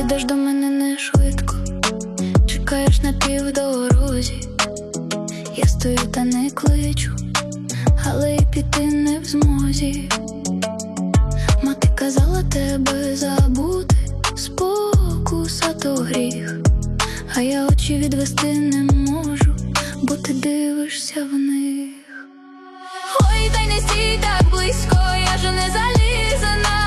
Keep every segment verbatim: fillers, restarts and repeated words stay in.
йдеш до мене не швидко, чекаєш на півдорозі. Я стою та не кличу, але й піти не в змозі. Мати казала тебе забути, спокуса то гріх, а я очі відвести не можу, бо ти дивишся в них. Ой, та й не стій так близько, я ж не залізана.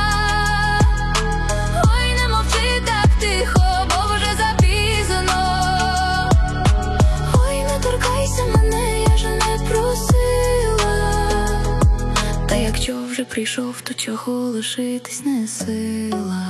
Ой, не мовчи так тихо, бо вже запізно. Ой, не торкайся мене, я ж не просила. Та якщо вже прийшов, то чого лишитись не сила.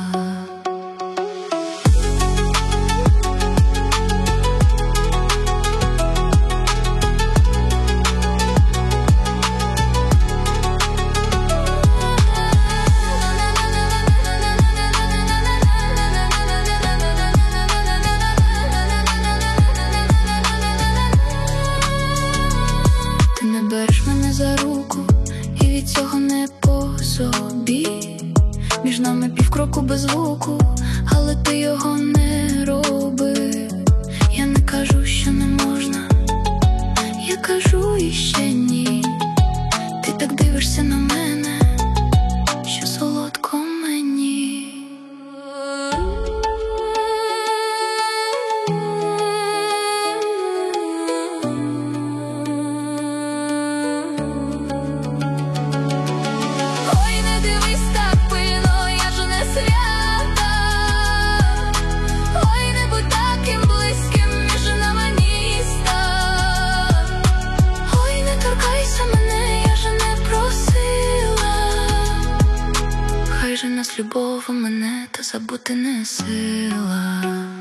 Ти не береш мене за руку, і від цього не по собі. Між нами півкроку без звуку, але ти його не роби. Я не кажу, що не можна, я кажу іще ні. Ти так дивишся на мене, що солодко мені. Хай же нас любов у мене, та забути не сила.